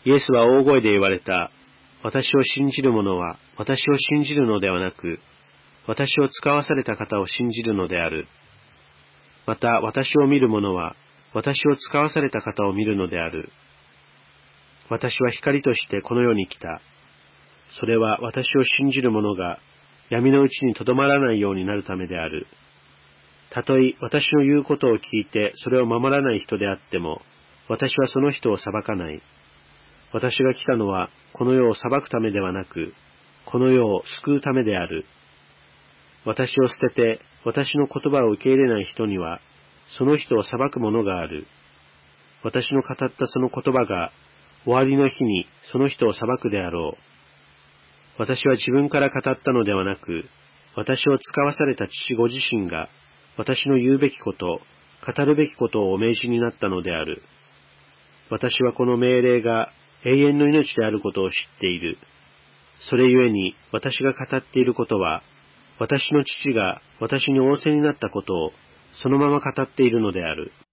イエスは大声で言われた。私を信じる者は私を信じるのではなく、私を使わされた方を信じるのである。また私を見る者は私を使わされた方を見るのである。私は光としてこの世に来た。それは私を信じる者が闇のうちにとどまらないようになるためである。たとえ私の言うことを聞いてそれを守らない人であっても、私はその人を裁かない。私が来たのはこの世を裁くためではなく、この世を救うためである。私を捨てて私の言葉を受け入れない人には、その人を裁くものがある。私の語ったその言葉が終わりの日にその人を裁くであろう。私は自分から語ったのではなく、私を使わされた父ご自身が私の言うべきこと、語るべきことをお命じになったのである。私はこの命令が永遠の命であることを知っている。それゆえに私が語っていることは、私の父が私に仰せになったことをそのまま語っているのである。